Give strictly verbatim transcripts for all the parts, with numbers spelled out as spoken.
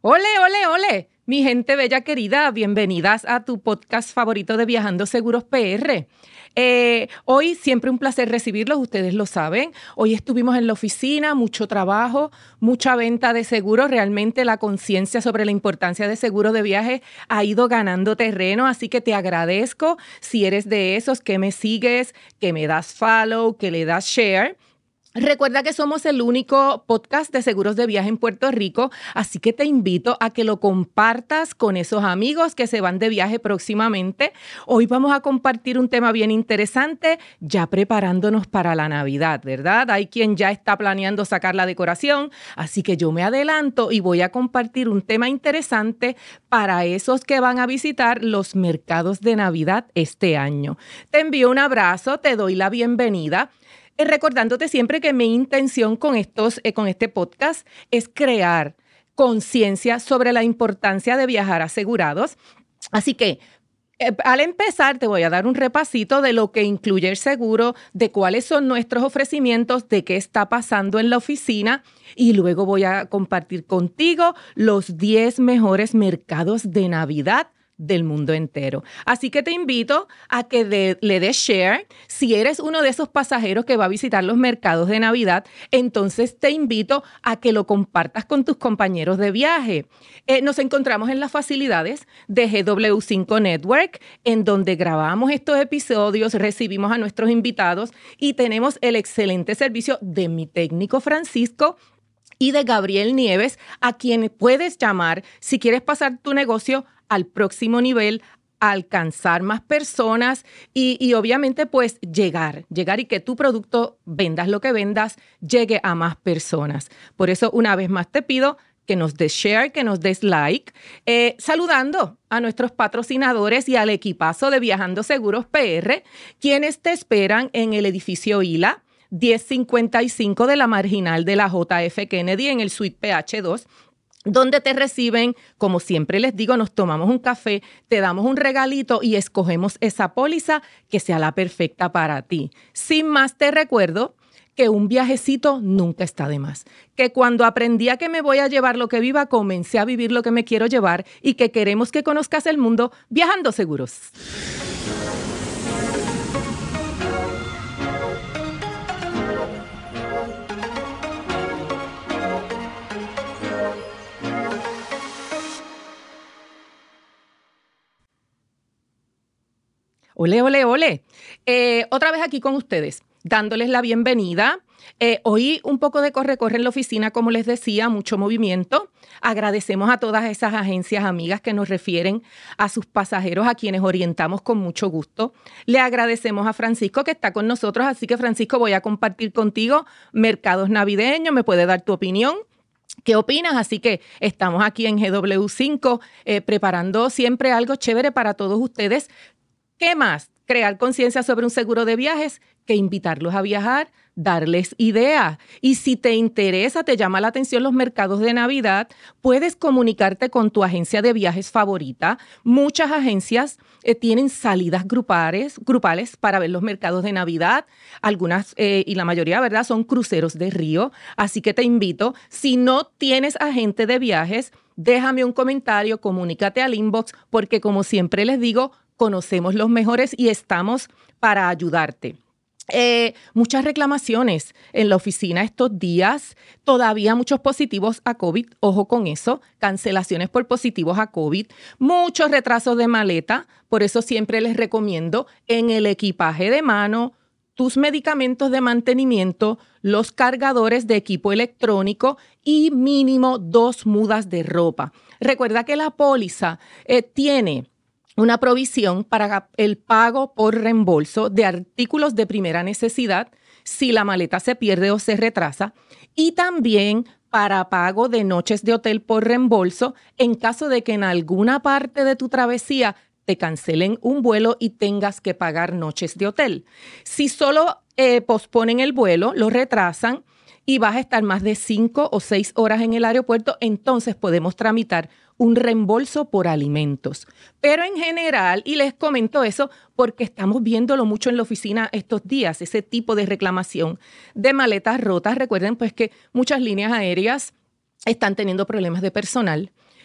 Ole, ole, ole, mi gente bella querida, bienvenidas a tu podcast favorito de Viajando Seguros P R. Eh, hoy siempre un placer recibirlos, ustedes lo saben. Hoy estuvimos en la oficina, mucho trabajo, mucha venta de seguros. Realmente la conciencia sobre la importancia de seguros de viaje ha ido ganando terreno, así que te agradezco si eres de esos que me sigues, que me das follow, que le das share. Recuerda que somos el único podcast de seguros de viaje en Puerto Rico, así que te invito a que lo compartas con esos amigos que se van de viaje próximamente. Hoy vamos a compartir un tema bien interesante, ya preparándonos para la Navidad, ¿verdad? Hay quien ya está planeando sacar la decoración, así que yo me adelanto y voy a compartir un tema interesante para esos que van a visitar los mercados de Navidad este año. Te envío un abrazo, te doy la bienvenida. Eh, recordándote siempre que mi intención con, estos, eh, con este podcast es crear conciencia sobre la importancia de viajar asegurados. Así que eh, al empezar te voy a dar un repasito de lo que incluye el seguro, de cuáles son nuestros ofrecimientos, de qué está pasando en la oficina y luego voy a compartir contigo los diez mejores mercados de Navidad del mundo entero. Así que te invito a que de, le des share. Si eres uno de esos pasajeros que va a visitar los mercados de Navidad, entonces te invito a que lo compartas con tus compañeros de viaje. Eh, nos encontramos en las facilidades de G W cinco Network, en donde grabamos estos episodios, recibimos a nuestros invitados y tenemos el excelente servicio de mi técnico Francisco y de Gabriel Nieves, a quien puedes llamar si quieres pasar tu negocio al próximo nivel, alcanzar más personas y, y obviamente pues llegar, llegar y que tu producto, vendas lo que vendas, llegue a más personas. Por eso una vez más te pido que nos des share, que nos des like, eh, saludando a nuestros patrocinadores y al equipazo de Viajando Seguros P R, quienes te esperan en el edificio I L A, diez cincuenta y cinco de la Marginal de la J F Kennedy en el Suite P H dos, donde te reciben, como siempre les digo, nos tomamos un café, te damos un regalito y escogemos esa póliza que sea la perfecta para ti. Sin más, te recuerdo que un viajecito nunca está de más. Que cuando aprendí a que me voy a llevar lo que viva, comencé a vivir lo que me quiero llevar y que queremos que conozcas el mundo viajando seguros. Ole, ole, ole. Eh, otra vez aquí con ustedes, dándoles la bienvenida. Eh, hoy un poco de corre-corre en la oficina, como les decía, mucho movimiento. Agradecemos a todas esas agencias amigas que nos refieren a sus pasajeros, a quienes orientamos con mucho gusto. Le agradecemos a Francisco que está con nosotros, así que Francisco, voy a compartir contigo mercados navideños, me puede dar tu opinión. ¿Qué opinas? Así que estamos aquí en G W cinco eh, preparando siempre algo chévere para todos ustedes. ¿Qué más? Crear conciencia sobre un seguro de viajes, que invitarlos a viajar, darles ideas. Y si te interesa, te llama la atención los mercados de Navidad, puedes comunicarte con tu agencia de viajes favorita. Muchas agencias eh, tienen salidas grupales, grupales para ver los mercados de Navidad. Algunas, eh, y la mayoría, ¿verdad?, son cruceros de río. Así que te invito, si no tienes agente de viajes, déjame un comentario, comunícate al inbox, porque como siempre les digo, conocemos los mejores y estamos para ayudarte. Eh, muchas reclamaciones en la oficina estos días, todavía muchos positivos a COVID, ojo con eso, cancelaciones por positivos a COVID, muchos retrasos de maleta, por eso siempre les recomiendo en el equipaje de mano, tus medicamentos de mantenimiento, los cargadores de equipo electrónico y mínimo dos mudas de ropa. Recuerda que la póliza eh, tiene una provisión para el pago por reembolso de artículos de primera necesidad si la maleta se pierde o se retrasa y también para pago de noches de hotel por reembolso en caso de que en alguna parte de tu travesía te cancelen un vuelo y tengas que pagar noches de hotel. Si solo eh, posponen el vuelo, lo retrasan y vas a estar más de cinco o seis horas en el aeropuerto, entonces podemos tramitar un reembolso por alimentos. Pero en general, y les comento eso porque estamos viéndolo mucho en la oficina estos días, ese tipo de reclamación de maletas rotas. Recuerden pues que muchas líneas aéreas están teniendo problemas de personal.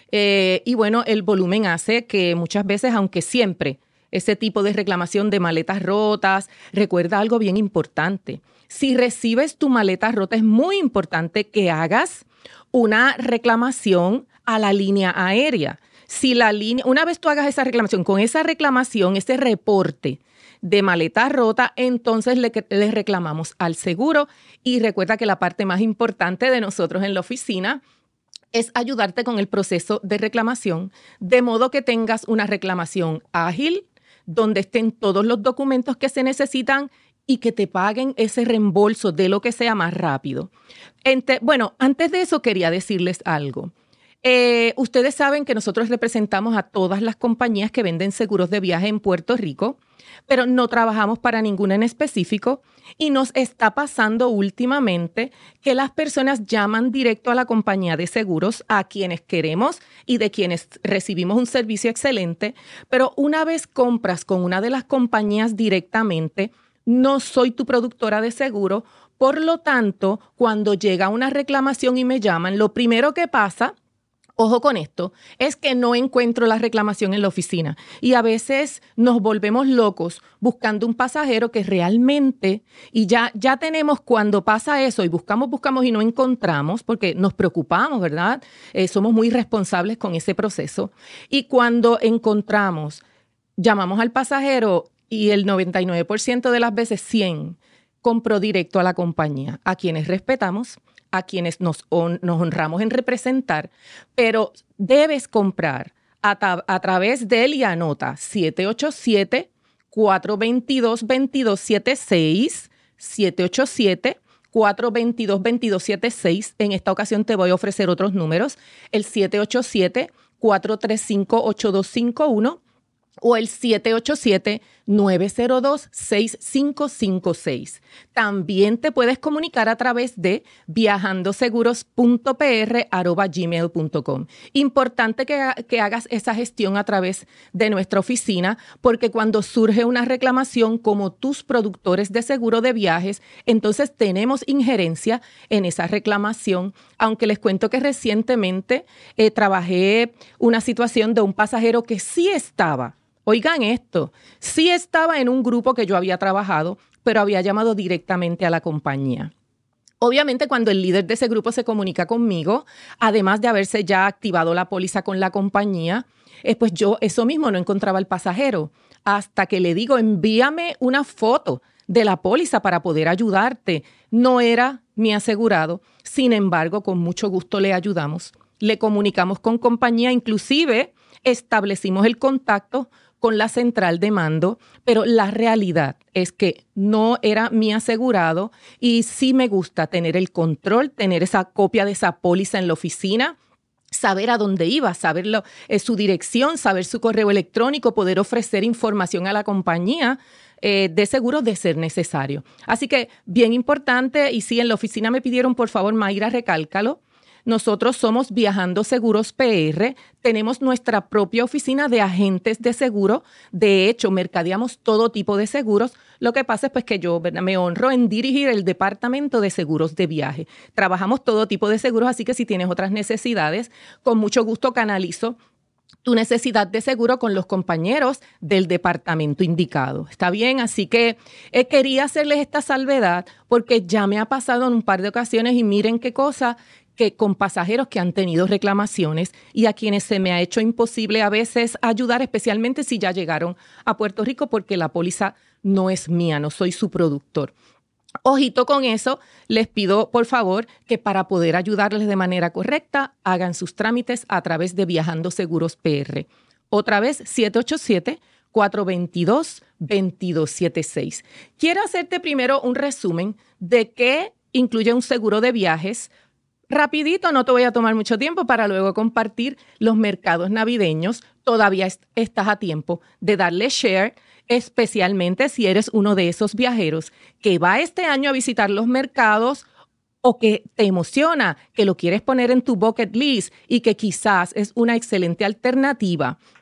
Eh, y bueno, el volumen hace que muchas veces, aunque siempre ese tipo de reclamación de maletas rotas, recuerda algo bien importante. Si recibes tu maleta rota, es muy importante que hagas una reclamación a la línea aérea. Si la línea, una vez tú hagas esa reclamación, con esa reclamación, ese reporte de maleta rota, entonces le, le reclamamos al seguro. Y recuerda que la parte más importante de nosotros en la oficina es ayudarte con el proceso de reclamación, de modo que tengas una reclamación ágil, donde estén todos los documentos que se necesitan y que te paguen ese reembolso de lo que sea más rápido. Ente, bueno, antes de eso quería decirles algo. Eh, ustedes saben que nosotros representamos a todas las compañías que venden seguros de viaje en Puerto Rico, pero no trabajamos para ninguna en específico y nos está pasando últimamente que las personas llaman directo a la compañía de seguros, a quienes queremos y de quienes recibimos un servicio excelente, pero una vez compras con una de las compañías directamente, no soy tu productora de seguro, por lo tanto, cuando llega una reclamación y me llaman, lo primero que pasa, ojo con esto, es que no encuentro la reclamación en la oficina y a veces nos volvemos locos buscando un pasajero que realmente, y ya, ya tenemos cuando pasa eso y buscamos, buscamos y no encontramos porque nos preocupamos, ¿verdad? Eh, somos muy responsables con ese proceso y cuando encontramos, llamamos al pasajero y el noventa y nueve por ciento de las veces, cien, compró directo a la compañía, a quienes respetamos, a quienes nos, on, nos honramos en representar, pero debes comprar a, ta, a través de él y anota siete ocho siete, cuatro dos dos, dos dos siete seis, siete ocho siete, cuatro dos dos, dos dos siete seis. En esta ocasión te voy a ofrecer otros números, el siete ocho siete, cuatro tres cinco, ocho dos cinco uno o el siete ocho siete, nueve cero dos, seis cinco cinco seis. También te puedes comunicar a través de viajandoseguros punto p r arroba gmail punto com. Importante que, que hagas esa gestión a través de nuestra oficina, porque cuando surge una reclamación como tus productores de seguro de viajes, entonces tenemos injerencia en esa reclamación. Aunque les cuento que recientemente eh, trabajé una situación de un pasajero que sí estaba, oigan esto, sí estaba en un grupo que yo había trabajado, pero había llamado directamente a la compañía. Obviamente, cuando el líder de ese grupo se comunica conmigo, además de haberse ya activado la póliza con la compañía, eh, pues yo eso mismo no encontraba al pasajero. Hasta que le digo, envíame una foto de la póliza para poder ayudarte. No era mi asegurado. Sin embargo, con mucho gusto le ayudamos. Le comunicamos con compañía, inclusive establecimos el contacto con la central de mando, pero la realidad es que no era mi asegurado y sí me gusta tener el control, tener esa copia de esa póliza en la oficina, saber a dónde iba, saber lo, eh, su dirección, saber su correo electrónico, poder ofrecer información a la compañía eh, de seguro de ser necesario. Así que bien importante, y sí, en la oficina me pidieron, por favor, Mayra, recálcalo. Nosotros somos Viajando Seguros P R, tenemos nuestra propia oficina de agentes de seguro. De hecho, mercadeamos todo tipo de seguros. Lo que pasa es pues, que yo ¿verdad? me honro en dirigir el departamento de seguros de viaje. Trabajamos todo tipo de seguros, así que si tienes otras necesidades, con mucho gusto canalizo tu necesidad de seguro con los compañeros del departamento indicado. ¿Está bien? Así que eh, quería hacerles esta salvedad porque ya me ha pasado en un par de ocasiones y miren qué cosa, que con pasajeros que han tenido reclamaciones y a quienes se me ha hecho imposible a veces ayudar, especialmente si ya llegaron a Puerto Rico porque la póliza no es mía, no soy su productor. Ojito con eso, les pido por favor que para poder ayudarles de manera correcta, hagan sus trámites a través de Viajando Seguros P R. Otra vez, siete ocho siete, cuatro dos dos, dos dos siete seis. Quiero hacerte primero un resumen de qué incluye un seguro de viajes. Rapidito, no te voy a tomar mucho tiempo para luego compartir los mercados navideños. Todavía est- estás a tiempo de darle share, especialmente si eres uno de esos viajeros que va este año a visitar los mercados o que te emociona, que lo quieres poner en tu bucket list y que quizás es una excelente alternativa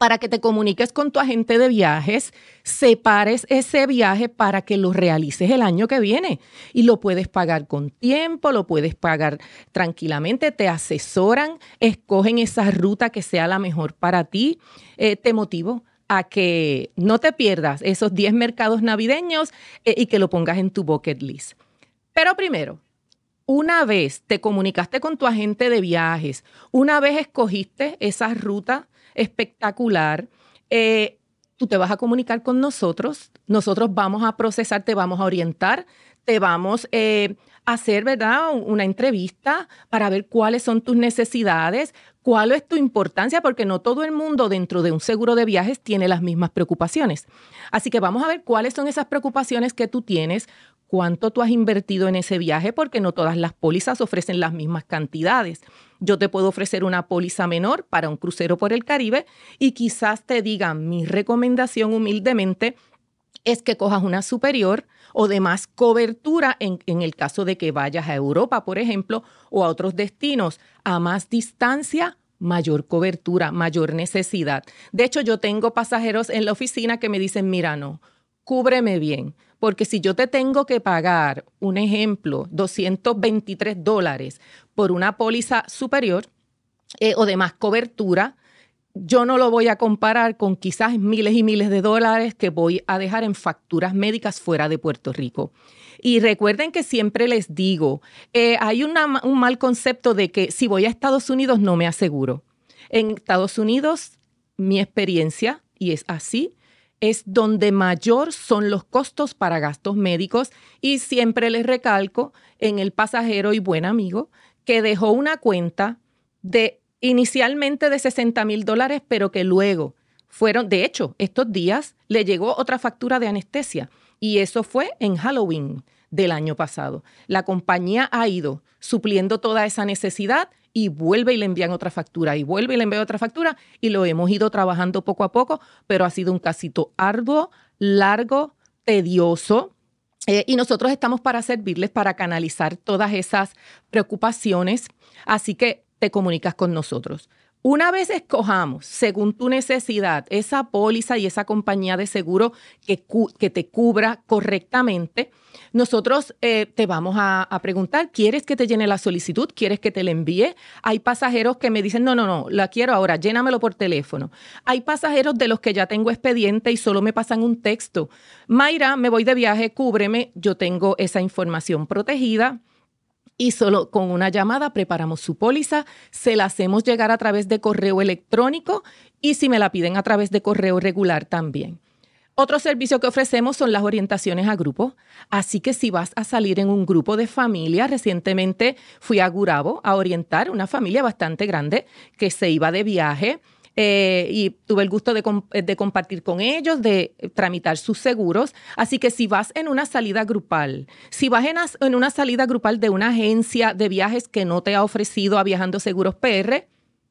para que te comuniques con tu agente de viajes, separes ese viaje para que lo realices el año que viene. Y lo puedes pagar con tiempo, lo puedes pagar tranquilamente, te asesoran, escogen esa ruta que sea la mejor para ti. Eh, te motivo a que no te pierdas esos diez mercados navideños eh, y que lo pongas en tu bucket list. Pero primero, una vez te comunicaste con tu agente de viajes, una vez escogiste esa ruta espectacular, eh, tú te vas a comunicar con nosotros, nosotros vamos a procesar, te vamos a orientar, te vamos eh, a hacer, ¿verdad?, una entrevista para ver cuáles son tus necesidades, cuál es tu importancia, porque no todo el mundo dentro de un seguro de viajes tiene las mismas preocupaciones. Así que vamos a ver cuáles son esas preocupaciones que tú tienes, cuánto tú has invertido en ese viaje, porque no todas las pólizas ofrecen las mismas cantidades. Yo te puedo ofrecer una póliza menor para un crucero por el Caribe y quizás te diga, mi recomendación humildemente es que cojas una superior o de más cobertura en, en el caso de que vayas a Europa, por ejemplo, o a otros destinos a más distancia, mayor cobertura, mayor necesidad. De hecho, yo tengo pasajeros en la oficina que me dicen, mira, no, cúbreme bien. Porque si yo te tengo que pagar, un ejemplo, doscientos veintitrés dólares por una póliza superior eh, o de más cobertura, yo no lo voy a comparar con quizás miles y miles de dólares que voy a dejar en facturas médicas fuera de Puerto Rico. Y recuerden que siempre les digo, eh, hay una, un mal concepto de que si voy a Estados Unidos no me aseguro. En Estados Unidos, mi experiencia, y es así, es donde mayor son los costos para gastos médicos y siempre les recalco en el pasajero y buen amigo que dejó una cuenta de inicialmente de sesenta mil dólares, pero que luego fueron, de hecho, estos días le llegó otra factura de anestesia y eso fue en Halloween del año pasado. La compañía ha ido supliendo toda esa necesidad y vuelve y le envían otra factura, y vuelve y le envían otra factura, y lo hemos ido trabajando poco a poco, pero ha sido un casito arduo, largo, tedioso, eh, y nosotros estamos para servirles, para canalizar todas esas preocupaciones, así que te comunicas con nosotros. Una vez escojamos, según tu necesidad, esa póliza y esa compañía de seguro que, cu- que te cubra correctamente, nosotros eh, te vamos a, a preguntar, ¿quieres que te llene la solicitud? ¿Quieres que te la envíe? Hay pasajeros que me dicen, no, no, no, la quiero ahora, llénamelo por teléfono. Hay pasajeros de los que ya tengo expediente y solo me pasan un texto. Mayra, me voy de viaje, cúbreme, yo tengo esa información protegida. Y solo con una llamada preparamos su póliza, se la hacemos llegar a través de correo electrónico y si me la piden a través de correo regular también. Otro servicio que ofrecemos son las orientaciones a grupo. Así que si vas a salir en un grupo de familia, recientemente fui a Gurabo a orientar una familia bastante grande que se iba de viaje. Eh, y tuve el gusto de, comp- de compartir con ellos, de tramitar sus seguros. Así que si vas en una salida grupal, si vas en, as- en una salida grupal de una agencia de viajes que no te ha ofrecido a Viajando Seguros P R,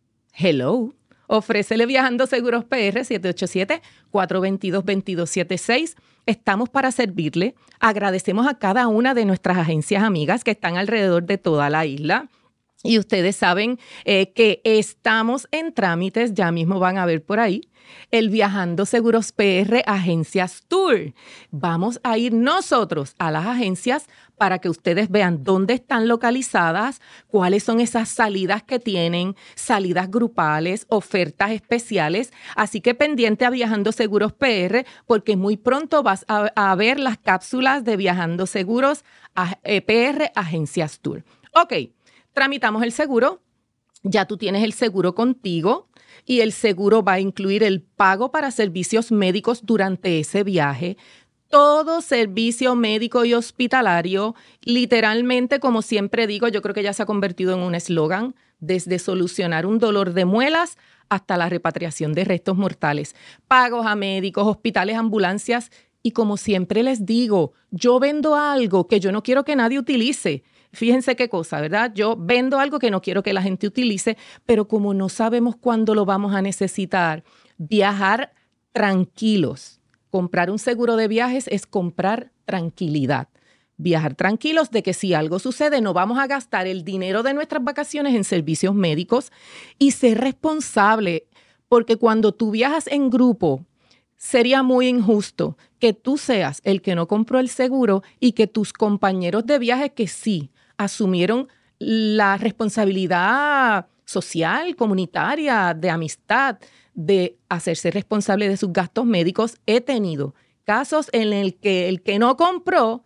hello, ofrécele Viajando Seguros P R, siete ocho siete, cuatro dos dos, dos dos siete seis. Estamos para servirle. Agradecemos a cada una de nuestras agencias amigas que están alrededor de toda la isla. Y ustedes saben eh, que estamos en trámites, ya mismo van a ver por ahí, el Viajando Seguros P R Agencias Tour. Vamos a ir nosotros a las agencias para que ustedes vean dónde están localizadas, cuáles son esas salidas que tienen, salidas grupales, ofertas especiales. Así que pendiente a Viajando Seguros P R, porque muy pronto vas a, a ver las cápsulas de Viajando Seguros a, eh, P R Agencias Tour. Ok. Tramitamos el seguro, ya tú tienes el seguro contigo y el seguro va a incluir el pago para servicios médicos durante ese viaje. Todo servicio médico y hospitalario, literalmente, como siempre digo, yo creo que ya se ha convertido en un eslogan, desde solucionar un dolor de muelas hasta la repatriación de restos mortales. Pagos a médicos, hospitales, ambulancias y como siempre les digo, yo vendo algo que yo no quiero que nadie utilice. Fíjense qué cosa, ¿verdad? Yo vendo algo que no quiero que la gente utilice, pero como no sabemos cuándo lo vamos a necesitar, viajar tranquilos. Comprar un seguro de viajes es comprar tranquilidad. Viajar tranquilos de que si algo sucede no vamos a gastar el dinero de nuestras vacaciones en servicios médicos y ser responsable. porque cuando tú viajas en grupo, sería muy injusto que tú seas el que no compró el seguro y que tus compañeros de viaje que sí asumieron la responsabilidad social, comunitaria, de amistad, de hacerse responsable de sus gastos médicos. He tenido casos en el que el que no compró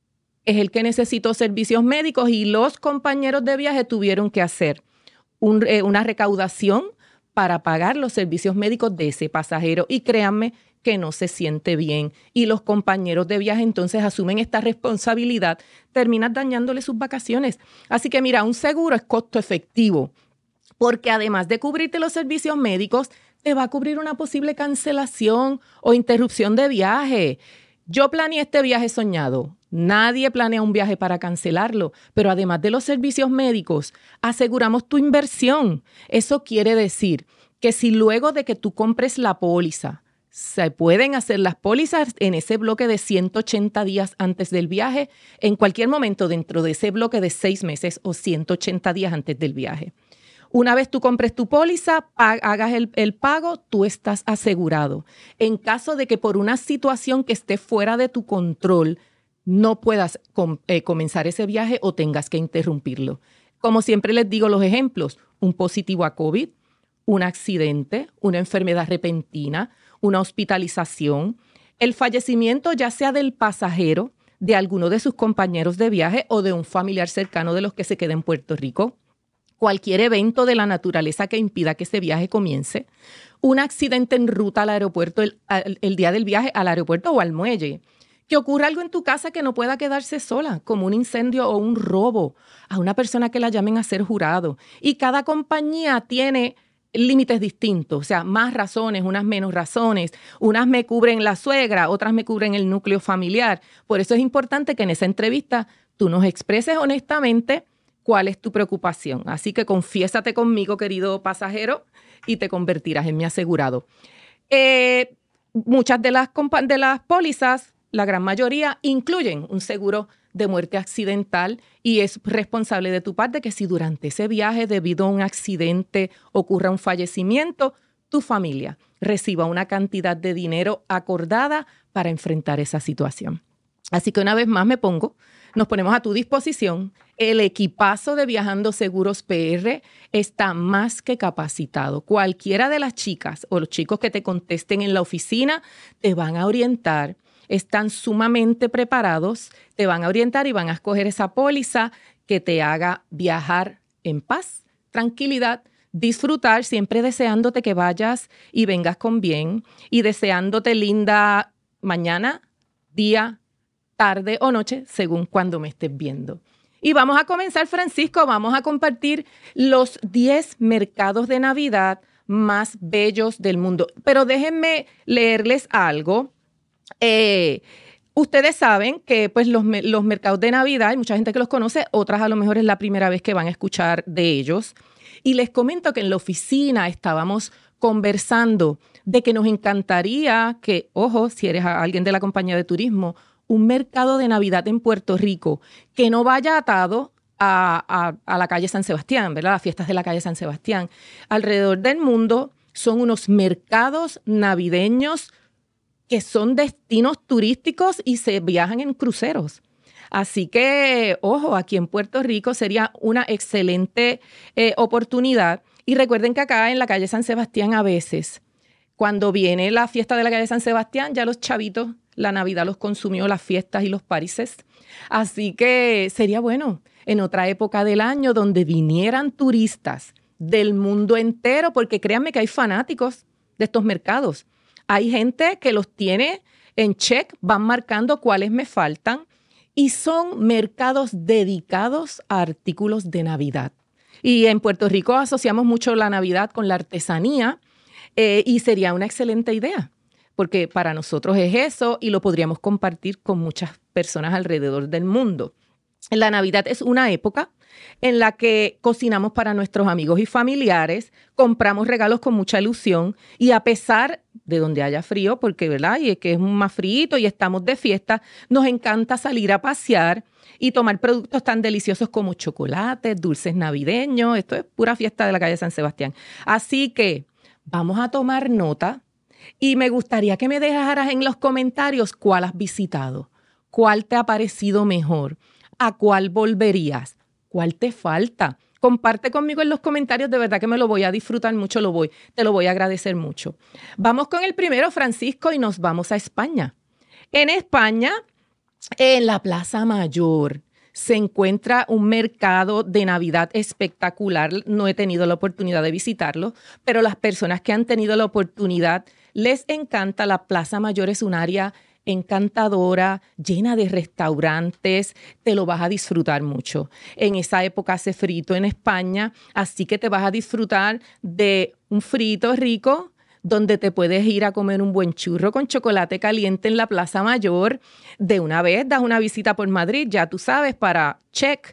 es el que necesitó servicios médicos y los compañeros de viaje tuvieron que hacer un, eh, una recaudación para pagar los servicios médicos de ese pasajero. Y créanme que no se siente bien. Y los compañeros de viaje entonces asumen esta responsabilidad, terminan dañándole sus vacaciones. Así que mira, un seguro es costo efectivo, porque además de cubrirte los servicios médicos, te va a cubrir una posible cancelación o interrupción de viaje. Yo planeé este viaje soñado. Nadie planea un viaje para cancelarlo, pero además de los servicios médicos, aseguramos tu inversión. Eso quiere decir que si luego de que tú compres la póliza, se pueden hacer las pólizas en ese bloque de ciento ochenta días antes del viaje, en cualquier momento dentro de ese bloque de seis meses o ciento ochenta días antes del viaje. Una vez tú compres tu póliza, hagas el, el pago, tú estás asegurado. En caso de que por una situación que esté fuera de tu control no puedas com, eh, comenzar ese viaje o tengas que interrumpirlo. Como siempre les digo los ejemplos, un positivo a COVID, un accidente, una enfermedad repentina, una hospitalización, el fallecimiento ya sea del pasajero, de alguno de sus compañeros de viaje o de un familiar cercano de los que se quede en Puerto Rico, cualquier evento de la naturaleza que impida que ese viaje comience, un accidente en ruta al aeropuerto, el, el, el día del viaje al aeropuerto o al muelle, que ocurra algo en tu casa que no pueda quedarse sola, como un incendio o un robo, a una persona que la llamen a ser jurado. Y cada compañía tiene límites distintos, o sea, más razones, unas menos razones, unas me cubren la suegra, otras me cubren el núcleo familiar. Por eso es importante que en esa entrevista tú nos expreses honestamente cuál es tu preocupación. Así que confiésate conmigo, querido pasajero, y te convertirás en mi asegurado. Eh, muchas de las, de las pólizas, la gran mayoría, incluyen un seguro de muerte accidental y es responsable de tu parte que si durante ese viaje, debido a un accidente, ocurra un fallecimiento, tu familia reciba una cantidad de dinero acordada para enfrentar esa situación. Así que una vez más me pongo, nos ponemos a tu disposición. El equipazo de Viajando Seguros P R está más que capacitado. Cualquiera de las chicas o los chicos que te contesten en la oficina te van a orientar. Están sumamente preparados, te van a orientar y van a escoger esa póliza que te haga viajar en paz, tranquilidad, disfrutar, siempre deseándote que vayas y vengas con bien y deseándote linda mañana, día, tarde o noche, según cuando me estés viendo. Y vamos a comenzar, Francisco, vamos a compartir los diez mercados de Navidad más bellos del mundo. Pero déjenme leerles algo. Eh, ustedes saben que pues, los, los mercados de Navidad, hay mucha gente que los conoce, otras a lo mejor es la primera vez que van a escuchar de ellos. Y les comento que en la oficina estábamos conversando de que nos encantaría que, ojo, si eres alguien de la compañía de turismo, un mercado de Navidad en Puerto Rico que no vaya atado a, a, a la calle San Sebastián, ¿verdad? Las fiestas de la calle San Sebastián. Alrededor del mundo son unos mercados navideños que son destinos turísticos y se viajan en cruceros. Así que, ojo, aquí en Puerto Rico sería una excelente eh, oportunidad. Y recuerden que acá en la calle San Sebastián a veces, cuando viene la fiesta de la calle San Sebastián, ya los chavitos, la Navidad los consumió, las fiestas y los parises. Así que sería bueno en otra época del año donde vinieran turistas del mundo entero, porque créanme que hay fanáticos de estos mercados. Hay gente que los tiene en check, van marcando cuáles me faltan y son mercados dedicados a artículos de Navidad. Y en Puerto Rico asociamos mucho la Navidad con la artesanía eh, y sería una excelente idea, porque para nosotros es eso y lo podríamos compartir con muchas personas alrededor del mundo. La Navidad es una época en la que cocinamos para nuestros amigos y familiares, compramos regalos con mucha ilusión y a pesar de donde haya frío, porque ¿verdad? Y es que es más frío y estamos de fiesta, nos encanta salir a pasear y tomar productos tan deliciosos como chocolates, dulces navideños. Esto es pura fiesta de la calle San Sebastián. Así que Vamos a tomar nota y me gustaría que me dejaras en los comentarios cuál has visitado, cuál te ha parecido mejor, a cuál volverías, cuál te falta. Comparte conmigo en los comentarios, de verdad que me lo voy a disfrutar mucho, lo voy, te lo voy a agradecer mucho. Vamos con el primero, Francisco, y nos vamos a España. En España, en la Plaza Mayor, se encuentra un mercado de Navidad espectacular. No he tenido la oportunidad de visitarlo, pero las personas que han tenido la oportunidad les encanta. La Plaza Mayor es un área encantadora, llena de restaurantes, te lo vas a disfrutar mucho. En esa época hace frito en España, así que te vas a disfrutar de un frito rico, donde te puedes ir a comer un buen churro con chocolate caliente en la Plaza Mayor. De una vez das una visita por Madrid, ya tú sabes, para check.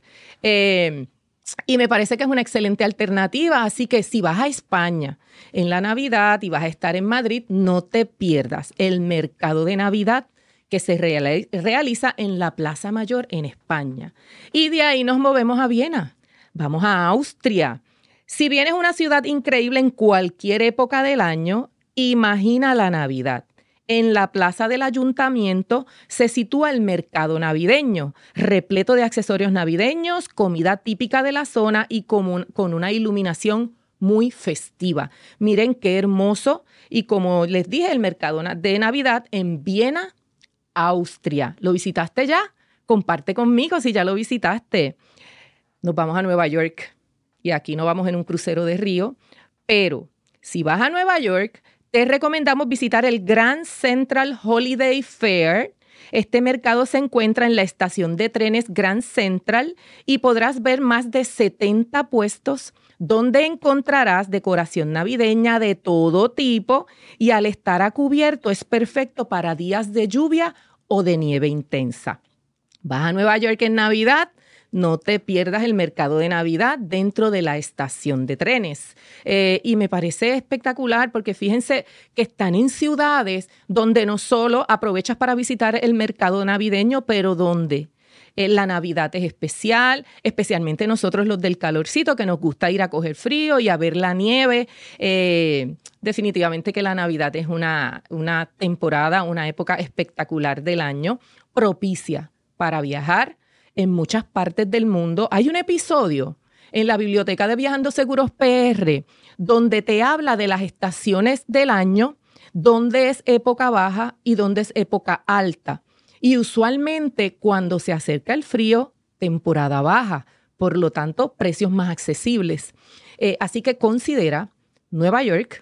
Eh, y me parece que es una excelente alternativa. Así que si vas a España en la Navidad y vas a estar en Madrid, no te pierdas el mercado de Navidad que se reali- realiza en la Plaza Mayor en España. Y de ahí nos movemos a Viena. Vamos a Austria. Si bien es una ciudad increíble en cualquier época del año, imagina la Navidad. En la plaza del ayuntamiento se sitúa el mercado navideño, repleto de accesorios navideños, comida típica de la zona y con, un, con una iluminación muy festiva. Miren qué hermoso. Y como les dije, el mercado de Navidad en Viena, Austria. ¿Lo visitaste ya? Comparte conmigo si ya lo visitaste. Nos vamos a Nueva York. Y aquí no vamos en un crucero de río, pero si vas a Nueva York, te recomendamos visitar el Grand Central Holiday Fair. Este mercado se encuentra en la estación de trenes Grand Central y podrás ver más de setenta puestos donde encontrarás decoración navideña de todo tipo y al estar a cubierto es perfecto para días de lluvia o de nieve intensa. Vas a Nueva York en Navidad, no te pierdas el mercado de Navidad dentro de la estación de trenes. Eh, y me parece espectacular porque fíjense que están en ciudades donde no solo aprovechas para visitar el mercado navideño, pero donde eh, la Navidad es especial, especialmente nosotros los del calorcito que nos gusta ir a coger frío y a ver la nieve. Eh, definitivamente que la Navidad es una, una temporada, una época espectacular del año, propicia para viajar en muchas partes del mundo. Hay un episodio en la biblioteca de Viajando Seguros P R donde te habla de las estaciones del año, dónde es época baja y dónde es época alta. Y usualmente cuando se acerca el frío, temporada baja, por lo tanto, precios más accesibles. Eh, así que considera Nueva York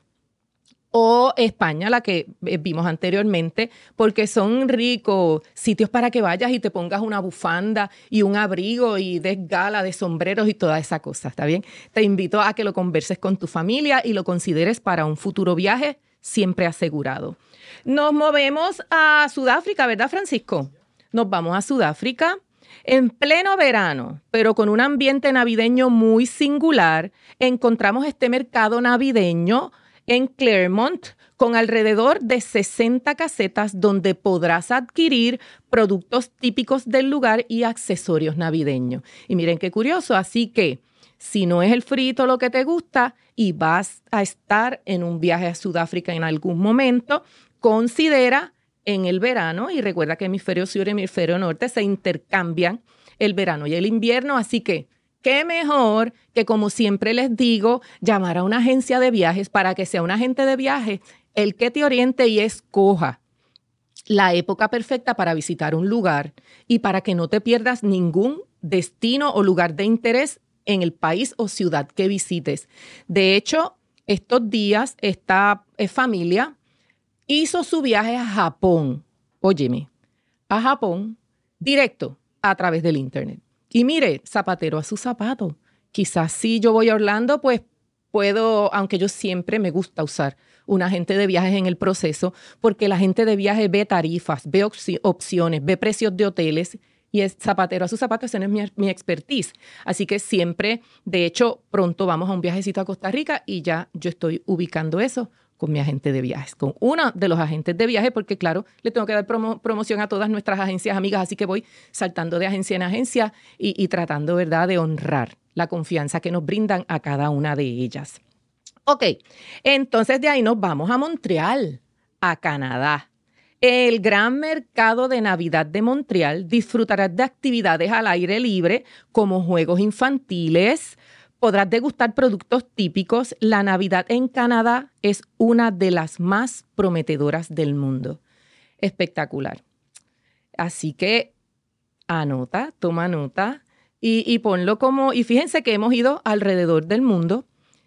o España, la que vimos anteriormente, porque son ricos sitios para que vayas y te pongas una bufanda y un abrigo y des gala de sombreros y toda esa cosa, ¿está bien? Te invito a que lo converses con tu familia y lo consideres para un futuro viaje siempre asegurado. Nos movemos a Sudáfrica, ¿verdad, Francisco? Nos vamos a Sudáfrica en pleno verano, pero con un ambiente navideño muy singular. Encontramos este mercado navideño en Claremont, con alrededor de sesenta casetas donde podrás adquirir productos típicos del lugar y accesorios navideños. Y miren qué curioso, así que si no es el frito lo que te gusta y vas a estar en un viaje a Sudáfrica en algún momento, considera en el verano, y recuerda que hemisferio sur y hemisferio norte se intercambian el verano y el invierno, así que qué mejor que, como siempre les digo, llamar a una agencia de viajes para que sea un agente de viajes el que te oriente y escoja la época perfecta para visitar un lugar y para que no te pierdas ningún destino o lugar de interés en el país o ciudad que visites. De hecho, estos días esta familia hizo su viaje a Japón. Óyeme, a Japón directo a través del internet. Y mire, zapatero a su zapato. Quizás si yo voy a Orlando, pues puedo, aunque yo siempre me gusta usar un agente de viajes en el proceso, porque el agente de viajes ve tarifas, ve opci- opciones, ve precios de hoteles y es zapatero a su zapato, esa no es mi, mi expertise. Así que siempre, de hecho, pronto vamos a un viajecito a Costa Rica y ya yo estoy ubicando eso con mi agente de viajes, con uno de los agentes de viajes, porque claro, le tengo que dar promo, promoción a todas nuestras agencias amigas, así que voy saltando de agencia en agencia y, y tratando, ¿verdad?, de honrar la confianza que nos brindan a cada una de ellas. Ok, entonces de ahí nos vamos a Montreal, a Canadá. El gran mercado de Navidad de Montreal disfrutará de actividades al aire libre como juegos infantiles. Podrás degustar productos típicos. La Navidad en Canadá es una de las más prometedoras del mundo. Espectacular. Así que anota, toma nota y, y ponlo como... Y fíjense que hemos ido alrededor del mundo.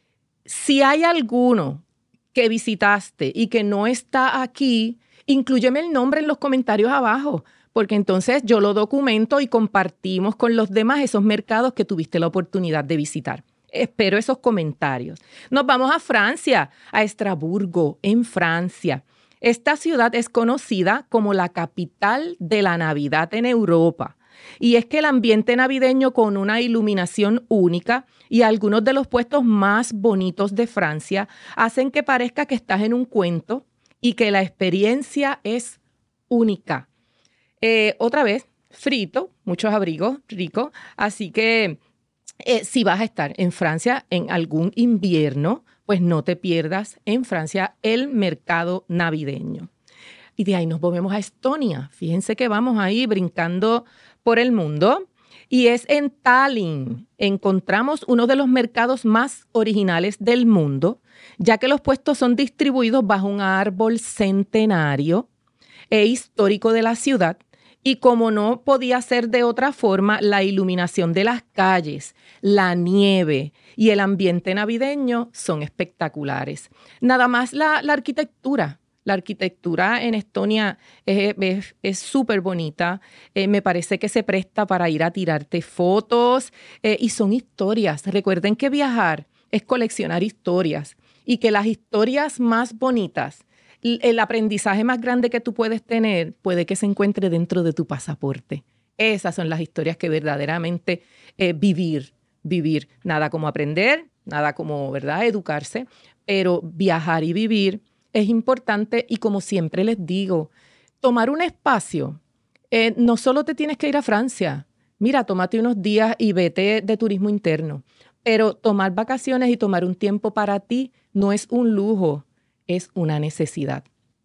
Si hay alguno que visitaste y que no está aquí, inclúyeme el nombre en los comentarios abajo, porque entonces yo lo documento y compartimos con los demás esos mercados que tuviste la oportunidad de visitar. Espero esos comentarios. Nos vamos a Francia, a Estrasburgo, en Francia. Esta ciudad es conocida como la capital de la Navidad en Europa. Y es que el ambiente navideño con una iluminación única y algunos de los puestos más bonitos de Francia hacen que parezca que estás en un cuento y que la experiencia es única. Eh, otra vez, frito, muchos abrigos, rico. Así que eh, si vas a estar en Francia en algún invierno, pues no te pierdas en Francia el mercado navideño. Y de ahí nos volvemos a Estonia. Fíjense que vamos ahí brincando por el mundo. Y es en Tallinn. Encontramos uno de los mercados más originales del mundo, ya que los puestos son distribuidos bajo un árbol centenario e histórico de la ciudad. Y como no podía ser de otra forma, la iluminación de las calles, la nieve y el ambiente navideño son espectaculares. Nada más la, la arquitectura. La arquitectura en Estonia es súper bonita. Eh, me parece que se presta para ir a tirarte fotos eh, y son historias. Recuerden que viajar es coleccionar historias y que las historias más bonitas, el aprendizaje más grande que tú puedes tener puede que se encuentre dentro de tu pasaporte. Esas son las historias que verdaderamente eh, vivir, vivir. Nada como aprender, nada como, ¿verdad?, educarse, pero viajar y vivir es importante y como siempre les digo, tomar un espacio. Eh, no solo te tienes que ir a Francia. Mira, tómate unos días y vete de turismo interno. Pero tomar vacaciones y tomar un tiempo para ti no es un lujo, es una necesidad.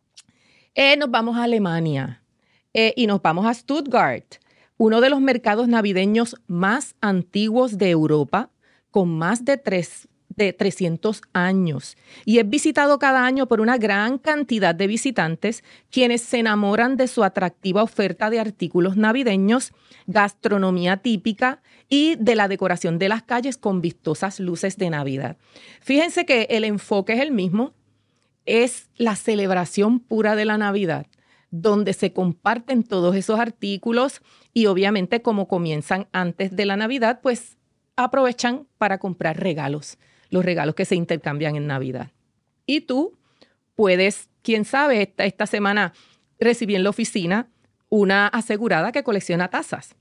Eh, nos vamos a Alemania eh, y nos vamos a Stuttgart, uno de los mercados navideños más antiguos de Europa, con más de tres de trescientos años y es visitado cada año por una gran cantidad de visitantes quienes se enamoran de su atractiva oferta de artículos navideños, gastronomía típica y de la decoración de las calles con vistosas luces de Navidad. Fíjense que el enfoque es el mismo, es la celebración pura de la Navidad, donde se comparten todos esos artículos y obviamente como comienzan antes de la Navidad, pues aprovechan para comprar regalos. Los regalos que se intercambian en Navidad. Y tú puedes, quién sabe, esta, esta semana recibí en la oficina una asegurada que colecciona tazas.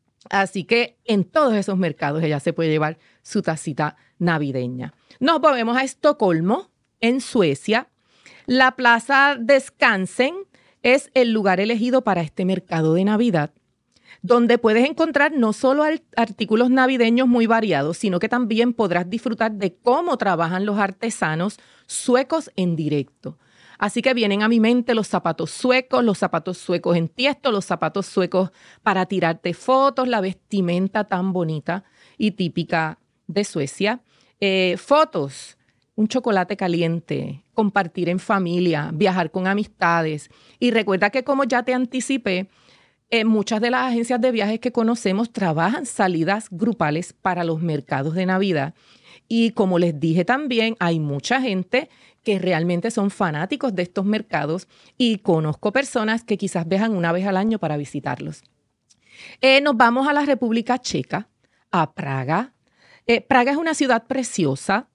Así que en todos esos mercados ella se puede llevar su tacita navideña. Nos volvemos a Estocolmo, en Suecia. La Plaza de Skansen es el lugar elegido para este mercado de Navidad, donde puedes encontrar no solo artículos navideños muy variados, sino que también podrás disfrutar de cómo trabajan los artesanos suecos en directo. Así que vienen a mi mente los zapatos suecos, los zapatos suecos en tiesto, los zapatos suecos para tirarte fotos, la vestimenta tan bonita y típica de Suecia. Eh, fotos, un chocolate caliente, compartir en familia, viajar con amistades. Y recuerda que como ya te anticipé, Eh, muchas de las agencias de viajes que conocemos trabajan salidas grupales para los mercados de Navidad. Y como les dije también, hay mucha gente que realmente son fanáticos de estos mercados y conozco personas que quizás viajan una vez al año para visitarlos. Eh, nos vamos a la República Checa, a Praga. Eh, Praga es una ciudad preciosa.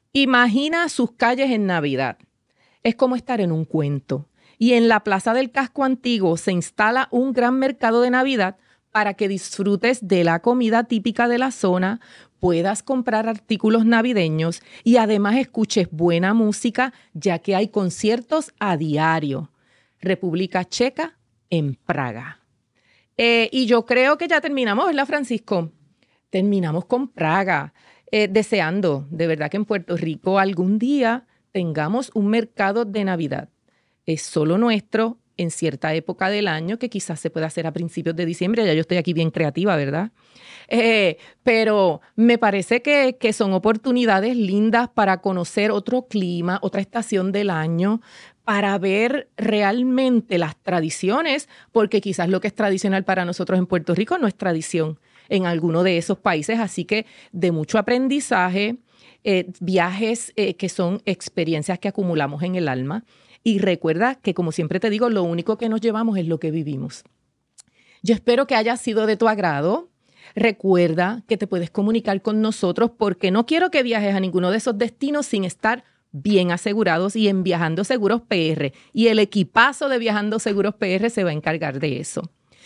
Imagina sus calles en Navidad. Es como estar en un cuento. Y en la Plaza del Casco Antiguo se instala un gran mercado de Navidad para que disfrutes de la comida típica de la zona, puedas comprar artículos navideños y además escuches buena música, ya que hay conciertos a diario. República Checa en Praga. Eh, y yo creo que ya terminamos, ¿verdad, Francisco? Terminamos con Praga. eh, deseando de verdad que en Puerto Rico algún día tengamos un mercado de Navidad. Es solo nuestro en cierta época del año, que quizás se pueda hacer a principios de diciembre. Ya yo estoy aquí bien creativa, ¿verdad? Eh, pero me parece que, que son oportunidades lindas para conocer otro clima, otra estación del año, para ver realmente las tradiciones, porque quizás lo que es tradicional para nosotros en Puerto Rico no es tradición en alguno de esos países. Así que de mucho aprendizaje, eh, viajes eh, que son experiencias que acumulamos en el alma. Y recuerda que, como siempre te digo, lo único que nos llevamos es lo que vivimos. Yo espero que haya sido de tu agrado. Recuerda que te puedes comunicar con nosotros, porque no quiero que viajes a ninguno de esos destinos sin estar bien asegurados, y en Viajando Seguros P R. Y el equipazo de Viajando Seguros P R se va a encargar de eso.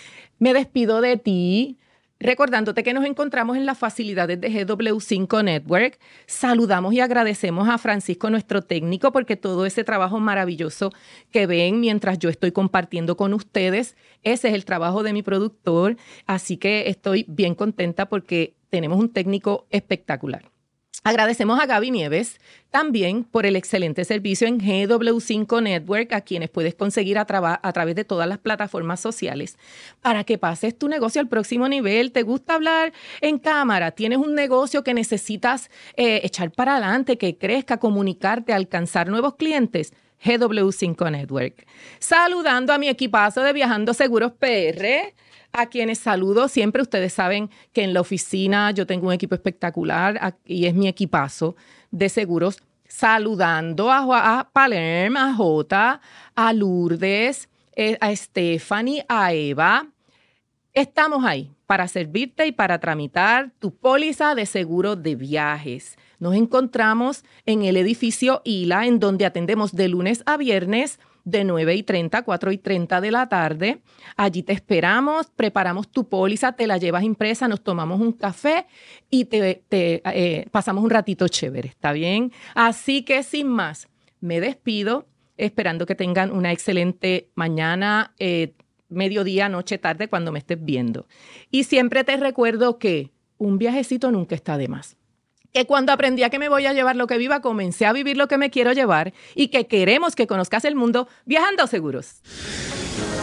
Me despido de ti, recordándote que nos encontramos en las facilidades de G W cinco Network. Saludamos y agradecemos a Francisco, nuestro técnico, porque todo ese trabajo maravilloso que ven mientras yo estoy compartiendo con ustedes, ese es el trabajo de mi productor. Así que estoy bien contenta porque tenemos un técnico espectacular. Agradecemos a Gaby Nieves también por el excelente servicio en G W cinco Network, a quienes puedes conseguir a, traba- a través de todas las plataformas sociales, para que pases tu negocio al próximo nivel. ¿Te gusta hablar en cámara? ¿Tienes un negocio que necesitas eh, echar para adelante, que crezca, comunicarte, alcanzar nuevos clientes? G W cinco Network. Saludando a mi equipazo de Viajando Seguros P R, a quienes saludo siempre. Ustedes saben que en la oficina yo tengo un equipo espectacular y es mi equipazo de seguros. Saludando a, a Palerm, a Jota, a Lourdes, eh, a Stephanie, a Eva. Estamos ahí para servirte y para tramitar tu póliza de seguro de viajes. Nos encontramos en el edificio I L A, en donde atendemos de lunes a viernes de nueve y treinta a cuatro y treinta de la tarde. Allí te esperamos, preparamos tu póliza, te la llevas impresa, nos tomamos un café y te, te eh, pasamos un ratito chévere, ¿está bien? Así que sin más, me despido, esperando que tengan una excelente mañana, eh, mediodía, noche, tarde, cuando me estés viendo. Y siempre te recuerdo que un viajecito nunca está de más. Que cuando aprendí a que me voy a llevar lo que viva, comencé a vivir lo que me quiero llevar, y que queremos que conozcas el mundo viajando seguros.